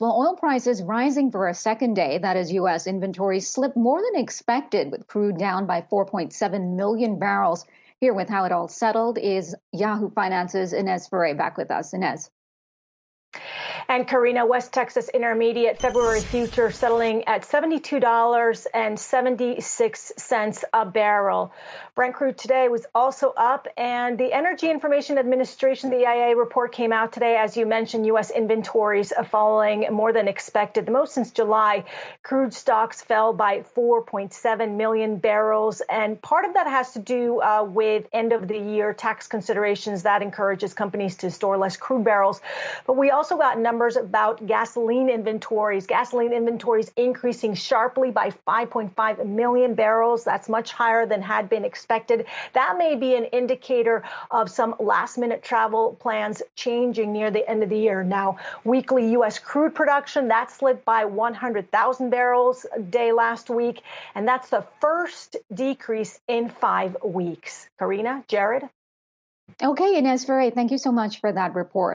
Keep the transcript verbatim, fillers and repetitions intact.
Well, oil prices rising for a second day. That is, U S inventories slipped more than expected, with crude down by four point seven million barrels. Here with how it all settled is Yahoo Finance's Inez Ferre back with us. Inez. And Karina, West Texas Intermediate February future settling at seventy-two dollars and seventy-six cents a barrel. Brent crude today was also up, and the Energy Information Administration, the E I A report came out today. As you mentioned, U S inventories falling more than expected, the most since July. Crude stocks fell by four point seven million barrels, and part of that has to do uh, with end of the year tax considerations that encourages companies to store less crude barrels. But we also got numbers about gasoline inventories. Gasoline inventories increasing sharply by five point five million barrels. That's much higher than had been expected. That may be an indicator of some last minute travel plans changing near the end of the year. Now, weekly U S crude production, that slipped by one hundred thousand barrels a day last week. And that's the first decrease in five weeks. Karina, Jared? Okay, Inez Ferre, thank you so much for that report.